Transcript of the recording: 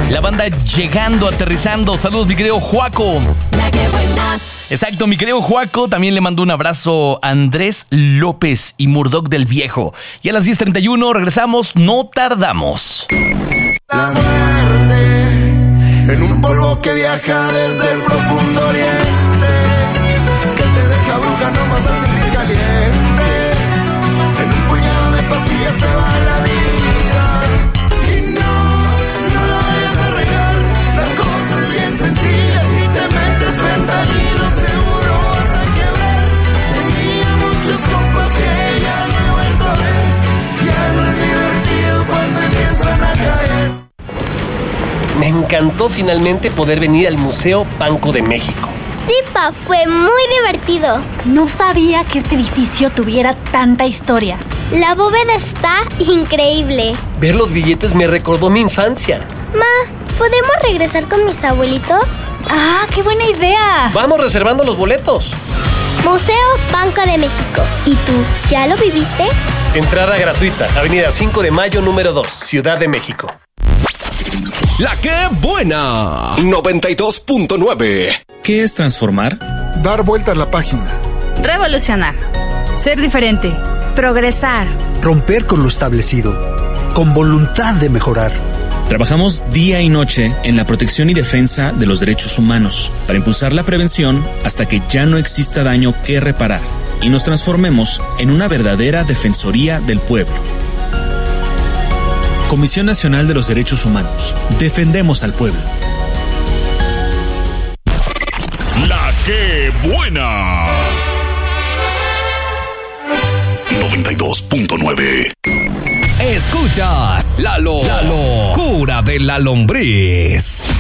La banda llegando, aterrizando. Saludos, mi querido Juaco. La que buena. Exacto, mi querido Juaco. También le mandó un abrazo a Andrés López y Murdoch del Viejo. Y a las 10:31 regresamos, no tardamos. La muerte en un polvo que viaja desde el profundo oriente, que te deja bruja, no vas a sentir caliente. En un puñado de pastillas se va la vida. Y no la vayas a regar. La cosa es bien sencilla. Si te metes fentanilo seguro vas a quebrar. Tenía muchos compas que ya no he vuelto a ver. Ya no es divertido cuando empiezan a caer. Me encantó finalmente poder venir al Museo Banco de México. Sí, pa, fue muy divertido. No sabía que este edificio tuviera tanta historia. La bóveda está increíble. Ver los billetes me recordó mi infancia. Ma, ¿podemos regresar con mis abuelitos? ¡Ah, qué buena idea! Vamos reservando los boletos. Museo Banco de México. ¿Y tú, ya lo viviste? Entrada gratuita, Avenida 5 de Mayo, número 2, Ciudad de México. La que buena. 92.9. ¿Qué es transformar? Dar vuelta a la página. Revolucionar. Ser diferente. Progresar. Romper con lo establecido. Con voluntad de mejorar. Trabajamos día y noche en la protección y defensa de los derechos humanos para impulsar la prevención hasta que ya no exista daño que reparar y nos transformemos en una verdadera defensoría del pueblo. Comisión Nacional de los Derechos Humanos. Defendemos al pueblo. La que buena. 92.9. Escuchas la locura de la lombriz.